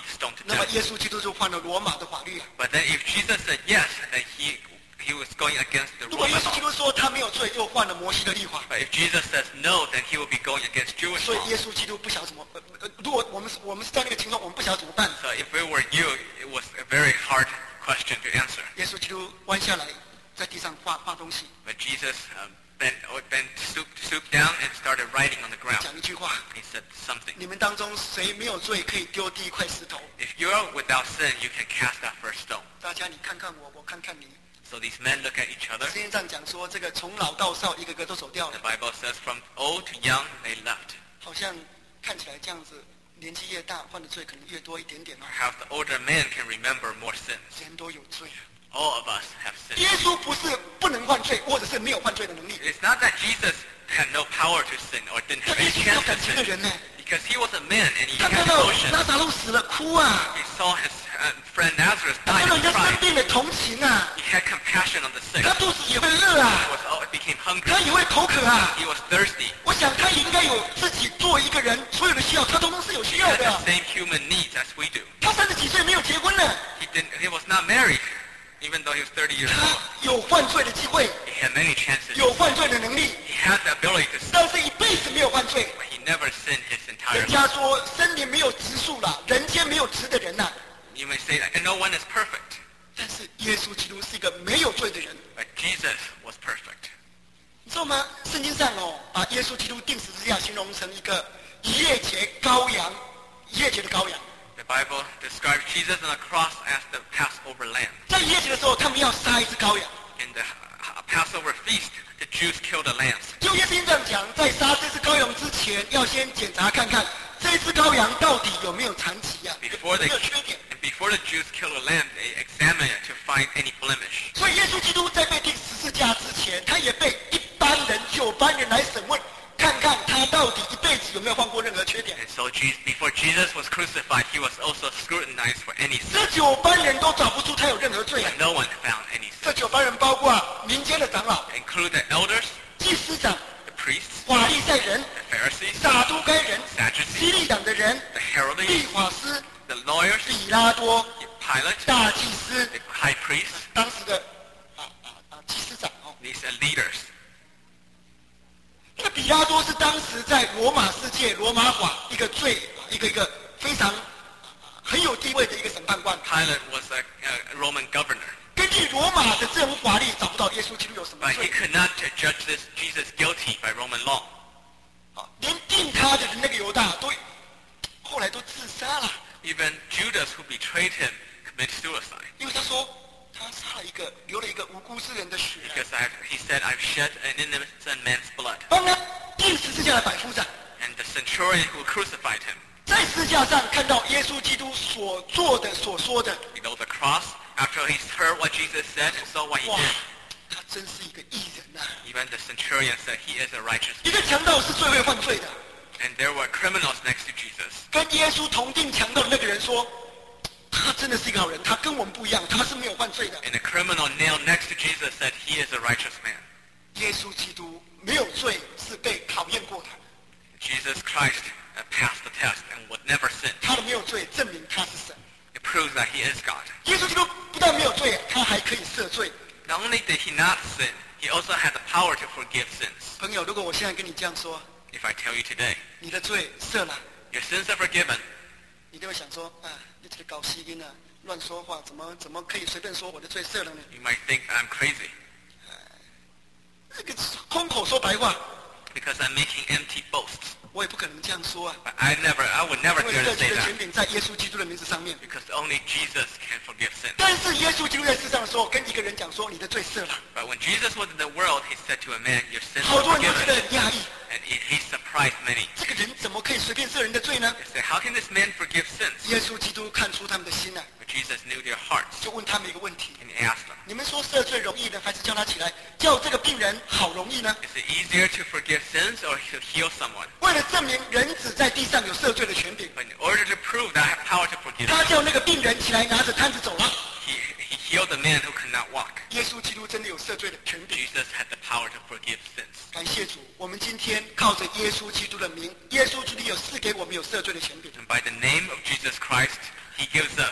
那么耶稣基督就犯了罗马的法律啊。 But then if Jesus said yes, then he was going against the 如果耶 Roman 稣基 law. 督说他没有罪，又犯了摩西的律法， But if Jesus says no, then he will be going against Jewish 所以 law. 耶稣基督不晓得怎么如果我们是在那个情况，我们不晓得怎么办。 So if it were you, it was a very hard question to answer. 耶稣基督弯下来，在地上画东西， But Jesus stooped down and started writing on the ground. 讲一句话： He said something. 你们当中谁没有罪，可以丢第一块石头。 If you're without sin, you can cast that first stone. 大家你看看我，我看看你。 So these men look at each other. 圣经上讲说，这个从老到少，一个个都走掉 The 了， Bible says from old to young, they left. 好像看起来这样子，年纪越大，犯的罪可能越多一点点哦。 Perhaps the older men can remember more sins. 人都有罪， All of us have 耶 sinned. 稣不是不能犯罪，或者是没有犯罪的能力， It's not that Jesus had no power to sin or didn't 他 have 耶 any 稣是有 chance to 感情的 sin. 人呢。 Because he was a man and he 他 had 看到 emotions. 拉撒路死了，哭啊； He saw his friend Nazareth 他 die 看到人 and 家生 cried. 病了，同情啊。 He had compassion on the sick. 他 He 肚子也会饿啊， became hungry. 他也会口渴啊。 He was thirsty. 我想他也应该有自己作为一个人所有的需要，他通通是有需 He 要 had 的 the。same human needs as we do. 他30几岁没有结婚呢， He was not married, even though he was 30 years 他 old. 有犯罪的机会， He had many chances. 有犯罪的能力， He had the ability to sin, 但是一辈子没有犯罪。 but he never sinned his entire 人 life. 家说森林没有直树啦，人间没有直的人呐。 You may say that no one is perfect, 但是耶稣基督是一个没有罪的人， but Jesus was perfect. 你知道吗？圣经上把耶稣基督钉十字架形容成一个一夜节羔羊，一夜节的羔羊。 The Bible describes Jesus on the cross as the Passover lamb. 在一夜节的时候，他们要杀一只羔羊。 In the Passover feast, the Jews killed the lambs. 就耶稣这样讲，在杀这只羔羊之前，要先检查看看这只羔羊到底有没有残疾啊，有 Before 没 they 有缺点。 and before the Jews killed the lamb, they examined it to find any blemish. 所以耶稣基督在被钉十字架之前，他也被一般人、9班人来审问，看看他到底一辈子有没有犯过任何缺点。 And so before Jesus was crucified, he was also scrutinized for any 这 sin. 9班人都找不出他有任何罪啊 But。no one found any 这 sin. 9班人包括民间的长老、 Include the elders, 祭司长、 the priests, 法利赛人、 the Pharisees, 撒都该人、 Sadducees, 西利党的人、 the 律 Herodians, 法师、 the lawyers, 比拉多、 Pilate, 大祭司、 the high priest, 当时的祭司长哦。 these are leaders. 那比拉多是当时在罗马世界罗马法一个一个非常很有地位的一个审判官。 Pilate was a Roman governor, 根据罗马的政府法律，找不到耶稣基督有什么 but he 罪， could not judge Jesus guilty by Roman law. 连定他的那个犹大后来都自杀了， Even Judas, who betrayed him, committed suicide 因为他说他杀了流了一个无辜之人的血， because he said, "I've shed an innocent man's blood." 帮他钉十字架的百夫长， And the centurion who crucified him 在十字架上看到耶稣基督所做的所说的， below the cross, after he heard what Jesus said and saw what he 哇 did, 他真是一个义人呐、 even the centurion said he is a righteous 一 man. 个强盗是最会犯罪的。 And there were criminals next to Jesus. 跟耶稣同定强盗的那个人说，他真的是一个好人，他跟我们不一样，他是没有犯罪的。 And the criminal nailed next to Jesus said he is a righteous man. 耶稣基督没有罪，是被考验过的。 Jesus Christ passed the test and would never sin. 他的没有罪，证明他是神。 It proves that he is God. 耶稣基督不但没有罪，他还可以赦罪。 Not only did he not sin, he also had the power to forgive sins. 朋友，如果我现在跟你这样说， If I tell you today, 你的罪赦了， your sins are forgiven, 你就会想说啊，你这个搞戏音啊，乱说话，怎么可以随便说我的罪赦了呢？ you might think I'm crazy 这个空口说白话， because I'm making empty boasts. 我也不可能这样说啊。 But I would never 因为 dare 赦 to 罪 say 的 that 权柄在耶稣基督的名字上面。 because only Jesus can forgive sins. 但是耶稣基督在世上的时候，跟一个人讲说：“你的罪赦了。 But when Jesus was in the world, he said to a man, your ” sins 好 are 多人都觉得 forgiven. 很压抑， And he surprised many. 这个人怎么可以随便赦人的罪呢？ They said, how can this man forgive sins? 耶稣基督看出他们的心来， But Jesus knew their hearts. 就问他们一个问题： And he asked them, 你们说赦罪容易呢，还是叫他起来叫这个病人好容易呢？ is it easier to forgive sins or to heal someone? 为了证明人子在地上有赦罪的权柄， But in order to prove that I have power to forgive 他 sins, 叫那个病人起来拿着摊子走了。 he healed the man who could not walk. 耶稣基督真的有赦罪的权柄。 Jesus had the power to forgive sins. 感谢主，我们今天靠着耶稣基督的名，耶稣基督有赐给我们有赦罪的权柄。 And by the name of Jesus Christ, he gives us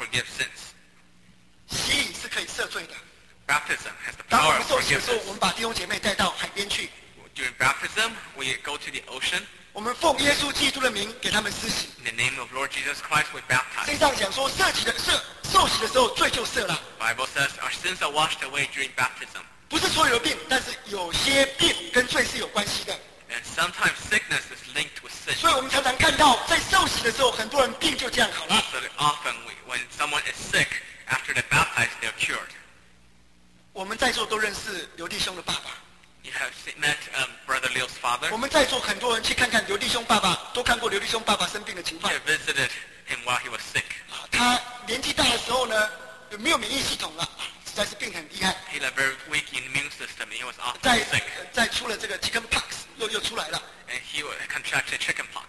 forgive sins. 洗礼是可以赦罪的。 Baptism has the 当我 power 们 of 受洗的时候，我 forgiveness. 们把弟兄姐妹带到海边去， During baptism, we go to the ocean. 我们奉耶稣基督的名给他们施洗。 In the name of Lord Jesus Christ, we baptize. 圣经上讲说，受洗的时候罪就赦了， Bible says our sins are washed away during baptism. 不是所有的病，但是有些病跟罪是有关系的。 And sometimes sickness is linked with sin. 所以我们常常看到，在受洗的时候，很多人病就这样好了。 So that often when someone is sick, after they're baptized, they're cured. 我们在座都认识刘弟兄的爸爸， You have met Brother Leo's father. 我们在座很多人去看看刘弟兄爸爸，都看过刘弟兄爸爸生病的情 You 况。 have visited him while he was sick. 他年纪大的时候呢，没有免疫系统了，实在是病很厉害。 He had a very weak immune system, and he was often 在 sick. 在出了这个 chicken pox 又出来了， And he contracted chickenpox.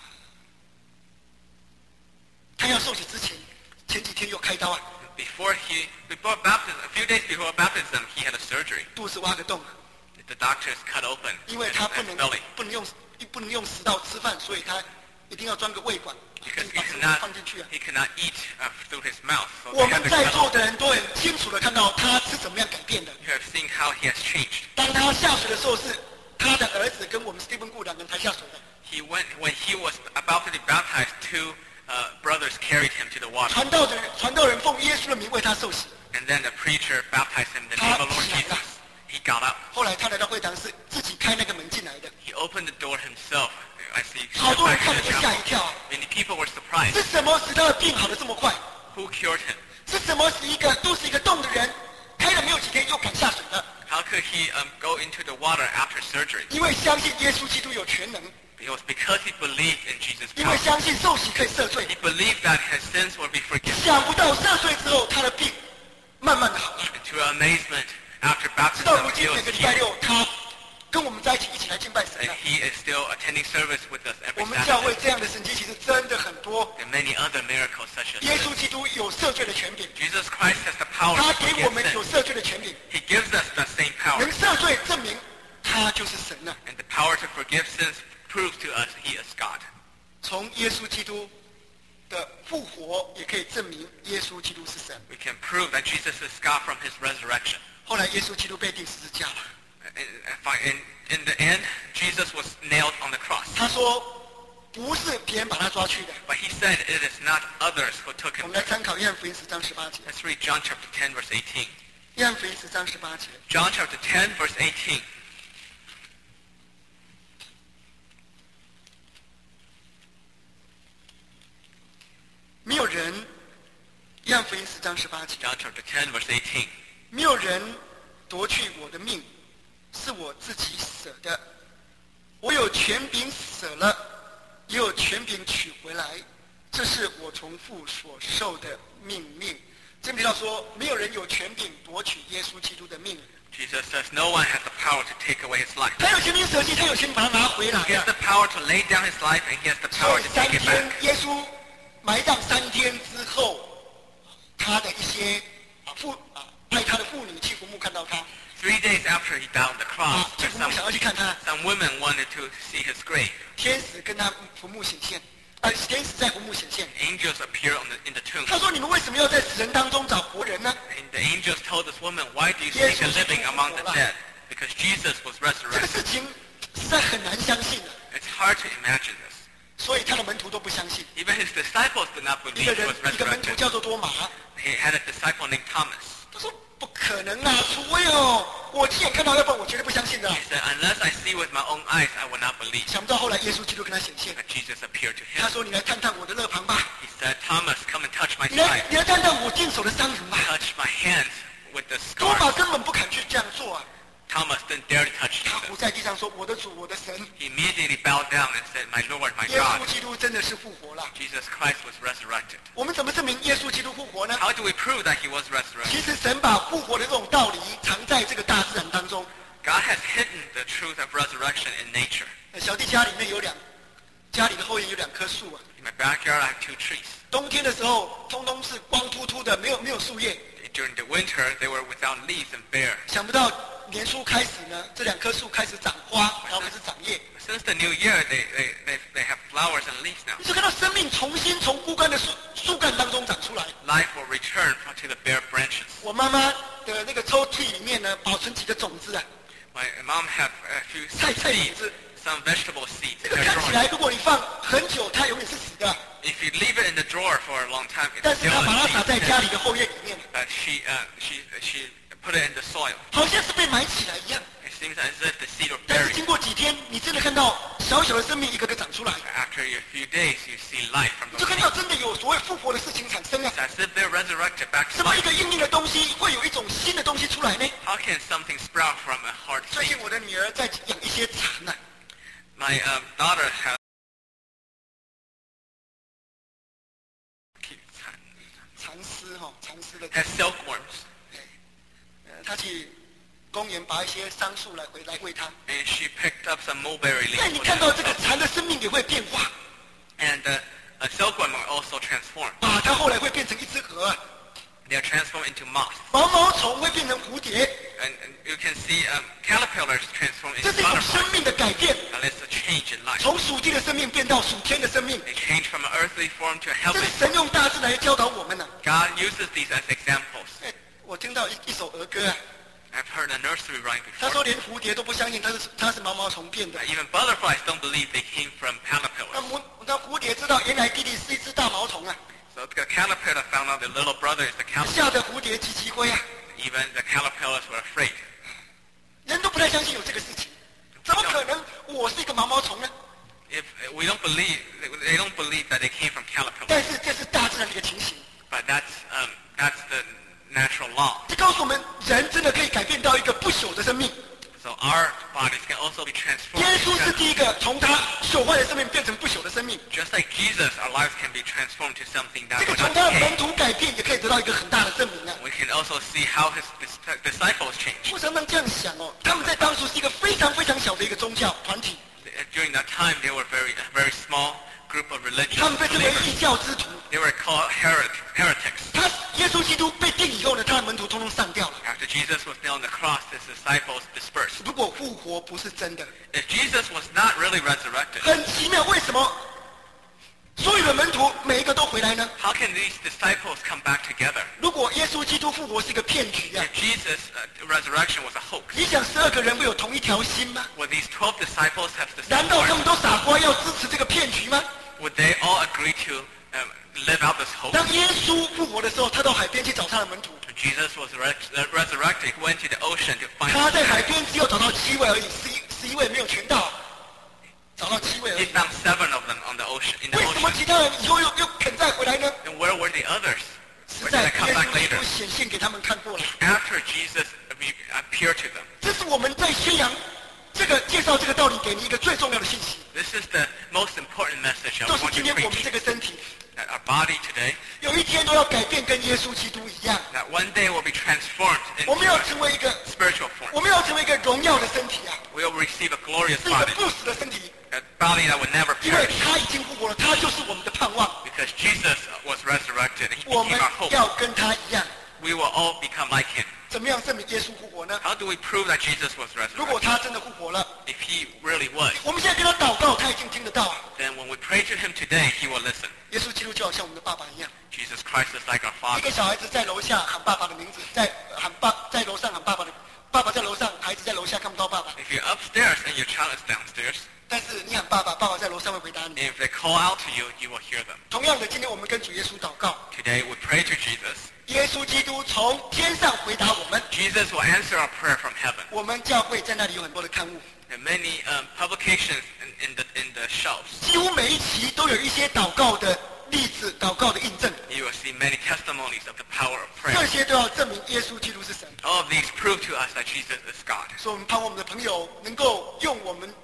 他要受洗之前，前几天又开刀啊， Before baptism, a few days before baptism, he had a surgery. 肚子挖个洞， The doctors cut open 因为 his 他不能 belly 用食道吃饭，所以他一定要装个胃管， because 把 he 食物 cannot 放进去啊。 he cannot eat through his mouth. So 我 they had 们 to 在 cut 座 open. 的人都很清楚的看到他是怎么样改变的。 You have seen how he has changed. 当他下水的时候，是他的儿子跟我们 Stephen Gu 两个人抬下水的。 When he was about to be baptized, two brothers carried him to the water. 传道人奉耶稣的名为他受洗。 And then the preacher baptized him in the name of Lord Jesus. He got up. 后来他来到会堂是自己开那个门进来的， He opened the door himself. I see. 好多人看了就吓一跳。 Many people were surprised. 是什么使他的病好的这么快？ Who cured him? 是什么使一个肚子一个洞的人开了没有几天又敢下水的？ How could he go into the water after surgery? 因为相信耶稣基督有全能， It was because he believed in Jesus' 因为 power. 相信受洗可以赦罪。 He believed that his sins would be forgiven. 想不到赦罪之后，他的病慢慢的好了。 And to our amazement, after 直到如 baptism, 今 he 每 was 个礼拜 healed. 六，他跟我们在一起来敬拜神 And 了。 he is still attending service with us 我 every 们教会 Saturday. 这样的神迹其实真的很多。 There are many other miracles such as 耶 this. 稣基督有赦罪的权柄， Jesus Christ has the power 他 to 给我 forgive 们有 sins. 赦罪的权柄， He gives us that same power. 能赦罪证明他就是神了。 And the power to forgive sins proves to us he is God. 从耶稣基督的复活，也可以证明耶稣基督是神。 We can prove that Jesus is God from his resurrection. 后来耶稣基督被钉十字架了， In the end, Jesus was nailed on the cross. 他说不是别人把他抓去的。 But he said it is not others who took 我 him 们来 there. 参考约翰福音10章18节。 Let's read John chapter 10, verse 18. 约翰福音10章18节， John chapter 10, verse 18. 没有人，约翰福音10章18节， John chapter 10, verse 18. 没有人夺去我的命，是我自己舍的。我有权柄舍了，也有权柄取回来，这是我从父所受的命令。这里提到说，没有人有权柄夺取耶稣基督的命， Jesus says no one has the power to take away his life. 他有权柄舍弃，他有权柄把它拿回来 He has 啊。 the power to lay down his life, and he has the 所 power 以 to 3 take it 天 back. 耶稣埋葬3天之后，他的一些爱他的妇女去坟墓看到他， 3 days after he died on the cross, 去坟墓想要去看他， some women wanted to see his grave. 天使跟他坟墓显现，天使在坟墓显现。 Angels appear in the tomb. 他说：“你们为什么要在死人当中找活人呢？ And the angels told this woman, why do you seek the living among the dead? Because Jesus was 这个 resurrected. 事情实在很难相信的， It's hard to imagine this. 所以他的门徒都不相信。 Even his disciples did not 一 believe 个 he 人 was， 一个门徒 resurrected. 叫做多马， He had a disciple named Thomas. 他说：不可能啊，除非我亲眼看到，要不然我绝对不相信的。 He said, unless I see with my own eyes, I will not believe. 想不到后来耶稣基督跟他显现， But Jesus appeared to 他 him. 说：你来探探我的肋旁吧， He said, Thomas, come and touch my 你来 side. 你来探探我钉手的伤痕吧。 Touch my hands with the 多马 scars. 根本不敢去这样做啊， Thomas didn't dare to touch 他伏 Jesus. 在地上说：我的主，我的神。 He immediately bowed down and said, my Lord, my 耶稣 God. 基督真的是复活了。 Jesus Christ was resurrected. 我们怎么证明耶稣基督复活呢？ How do we prove that he was resurrected? 其实神把复活的这种道理藏在这个大自然当中。 God has hidden the truth of resurrection in nature. 小弟家里面家里的后院有2棵树啊， In my backyard, I have 2 trees. 冬天的时候通通是光秃秃的，没有树叶。 During the winter, they were without leaves and bare. 想不到年初开始呢，这2棵树开始长花，然后开始长叶。 Since the new year, they have flowers and leaves now. 你就看到生命重新从枯干的树干当中长出来。 Life will return to the bare branches. 我妈妈的那个抽屉里面呢，保存几个种子啊， My mom have a few 菜种 seeds, 子。 some vegetable seeds 这 in 个 their 看起 drawer. 来，如果你放很久，它永远是死的。 If you leave it in the drawer for a long time, 但 it's 是 still 她把它 a 撒在 seed. 家里的后院里面， She put it in the soil. 好像是被埋起来一样。 It seems as if the seed were 但是 buried. 经过几天，你真的看到小小的生命一个个长出来， After a few days, you see life from 你 the 就看到 seed. 真的有所谓复活的事情产生啊！ It's as if they're resurrected back to 什么一 life. 个硬硬的东西会有一种新的东西出来呢？ How can something sprout from a hard 最 seed? 近我的女儿在养一些蚕啊， My daughter has keep 蚕丝哈，蚕丝的。 has silkworms, 她去公园拔一些桑树来喂它。 and she picked up some mulberry 那 leaves. 你 for 看 them. 到这个蚕的生命也会变化 And a silkworm will also transform. 啊，它后来会变成一只蛾啊， They are transformed into moths. 毛虫会变成蝴蝶， And you can see caterpillars transform 这 into 是一种生 butterflies. 命的改变， And it's a change in life. 从属地的生命变到属天的生命。 They change from an earthly form to a 这 heavenly 是神用大自然来教导我们呢、 God uses these as examples. 哎，我听到一首儿歌啊， I've heard a nursery rhyme 他 before. 说连蝴蝶都不相信它是毛毛虫变的。 Even butterflies don't believe they came from 那 caterpillars. 蝴蝶知道原来弟弟是一只大毛虫啊， So the caterpillar found out the little brother is the caterpillar. 吓得蝴蝶急急归啊， Even the caterpillars were afraid. 人都不太相信有这个事情，怎么可能我是一个毛毛虫呢？ If we don't believe, they don't believe that they came from caterpillars. 但是这是大自然的一个情形， But that's the natural law. 这告诉我们人真的可以改变到一个不朽的生命。 So our bodies can also be 耶 transformed. 稣是第一个从他朽坏的生命变成不朽的生命， Just like Jesus, our lives can be transformed to something that 这个 will 从 not 他的门 decay. 徒改变，也可以得到一个很大的证明啊。 We can also see how his disciples changed. 我常常这样想哦，他们在当时是一个非常非常小的一个宗教团体， During that time, they were a very small group of religious 他们被称为 believers. 异教之徒。 They were called heretics. 耶稣基督被定以后呢，他的门徒通通上吊了。 After Jesus was nailed on the cross, his disciples dispersed. 如果复活不是真的， If Jesus was not really resurrected, 很奇妙，为什么所有的门徒每一个都回来呢？ how can these disciples come back together? 如果耶稣基督复活是一个骗局啊， If Jesus' resurrection was a hoax, 你想12个人会有同一条心吗？ would these 12 disciples have the 难 same 道他们 heart? 都傻瓜要支持这个骗局吗？ Would they all agree to live out this hope? 当耶稣复活的时候，他到海边去找他的门徒， When Jesus was resurrected, he went to the ocean to find 他在海 them. 边只有找到7位而已，11位没有全到，找到7位而 He 已。 found 7 of them on the ocean, in the 为什么 ocean. 其他人以后又肯再回来呢？ And where were the others? 实 Where 在 did they come 耶 back 稣基 later? 督显现给他们看过了。 After Jesus appeared to them. 这是我们在宣扬介绍这个道理给你一个最重要的信息， This is the most important message I 就是 want 今 to 天我们 preach. 这个身体 That our body today, 有一天都要改变，跟耶稣基督一样。 that one day will be transformed 我 into 们要 a 成为一个， spiritual form. 我们要成为一个荣耀的身体啊， We will receive a glorious 是一个 body, 不死的身体， a body that will never 因为 perish. 他已经复活了，他就是我们的盼望。 Because Jesus was resurrected and he 我们 became our hope. 要跟他一样， We will all become like him. 怎么样证明耶稣复活呢？ How do we prove that Jesus was 如果 resurrected? 他真的复活了， If he really was, 我们现在跟他祷告，他已经听得到啊。 then when we pray to him today, he will listen. 耶稣基督就好像我们的爸爸一样， Jesus Christ is like our 一 Father. 个小孩子在楼下喊爸爸的名字，在楼上喊爸爸的，爸爸在楼上，孩子在楼下看不到爸爸。 If you're upstairs and your child is downstairs, 但是你喊爸爸，爸爸在楼上会回答你。 and if they call out to you, you will hear them. 同样的，今天我们跟主耶稣祷告， Today we pray to Jesus. 耶稣基督从天上回答我们。 Jesus will answer our prayer from heaven. 我们教会在那里有很多的刊物， There are many publications in the shelves. 几乎每一期都有一些祷告的例子、祷告的印证， You will see many testimonies of the power of 这 prayer. 些都要证明耶稣基督是神。 All of these prove to us that Jesus is God. 所以我们盼望我们的朋友能够用我们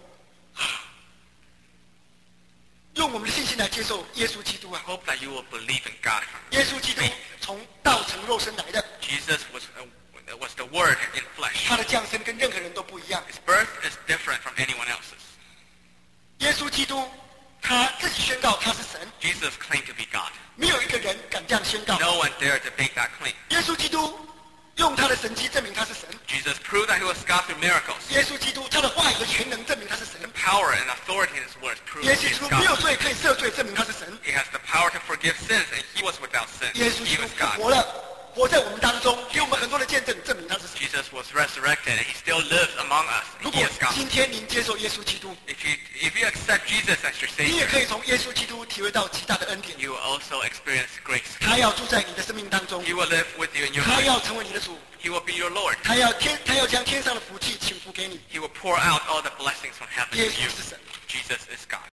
的信心来接受耶稣基督啊！ Hope that you will believe in God. 耶稣基督从道成肉身来的， Jesus was the Word in flesh. 他的降生跟任何人都不一样。 His birth is different from anyone else's. 耶稣基督他自己宣告他是神， Jesus claimed to be God. 没有一个人敢这样宣告。 No one dared to make that claim. 耶稣基督用他的神迹证明他是神。 Jesus proved that he was God through miracles. 耶稣基督他的话语和全能证明他是神。 The power and authority in his words proved 耶 that 稣 he 基 is 督没有 God. 罪可以赦罪，证明他是神。 He has the power to forgive sins, and he was without sin. 耶稣基 He 督 was 复 God. 活了，活在我们当中，给我们很多的见证，证明他是神。 Jesus was resurrected, and he still lives among us. 如 And he 果 is God. 今天您接受耶稣基督， If you accept Jesus as your 你也 Savior, 可以从耶稣基督体会到极大的恩典。 you will also experience grace. 他要住在你的生命当中， He will live with you in your 他 life. 要成为你的主， He will be your Lord. 他要将天上的福气倾福给你。 He will pour out all the blessings from heaven 耶 to 稣 you. 是神。 Jesus is God.